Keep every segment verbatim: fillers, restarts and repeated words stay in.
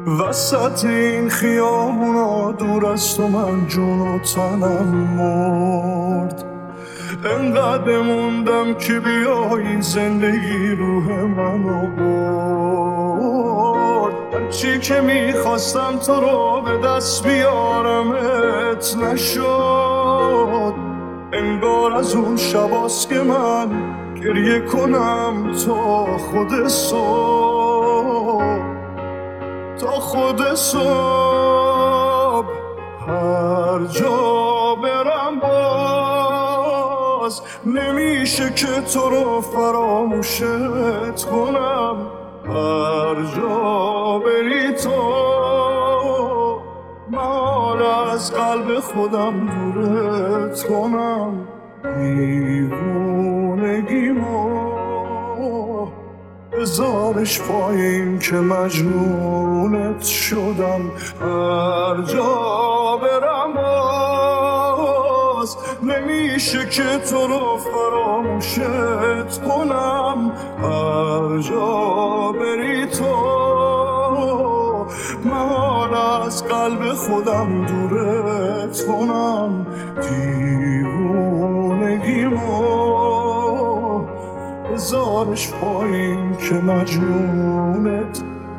وسط این خیابونا دور از تو من جون و تنم مرد. انقدر موندم که بیایی زندگی روح منو برد. هرچی که میخواستم تو رو به دست بیارمت نشد. انگار از اون شباست که من گریه کنم تا خود صبح، تا خود صبح. هر جا برم باز نمیشه که تو رو فراموشت کنم. هر جا بری تو من از قلب خودم دورت کنم. دیوونگیمو بذارش پایین که مجنونت شدم. هر جا برم باز نمیشه که تو رو فراموشت کنم. هر جا بری تو من از قلب خودم دورت کنم. دیوونگیمو بذارش پایین که مجنونت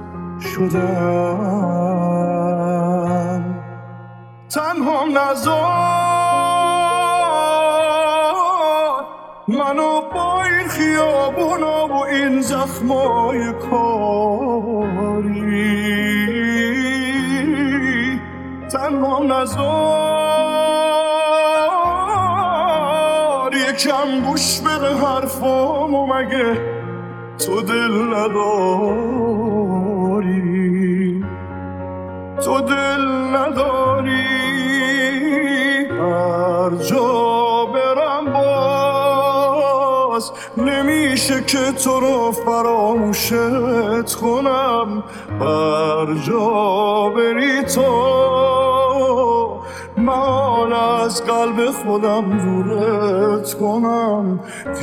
شدم. تنها نذار منو با این خیابونا و این زخمای کاری. تنها نذار یکم گوش بده حرفامو، مگه تو دل نداری؟ تو دل نداری؟ هر جا برم باز نمیشه که تو رو فراموشت کنم. هر جا بری تو من از قلب خودم دورت کنم.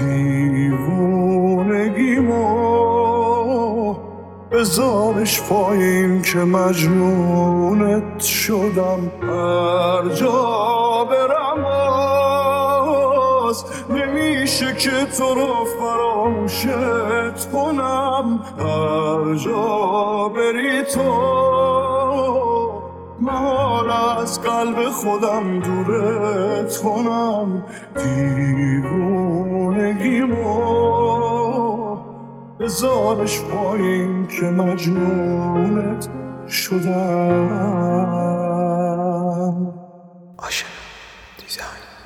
دیوونگیمو بذارش پایین که مجنونت شدم. هر جا برم باز نمیشه که تو رو فراموشت کنم. هر جا بری تو من از قلب خودم دورت کنم. دیوونگیمو بذارش پایین که مجنونت شدم. آشنا دیزاین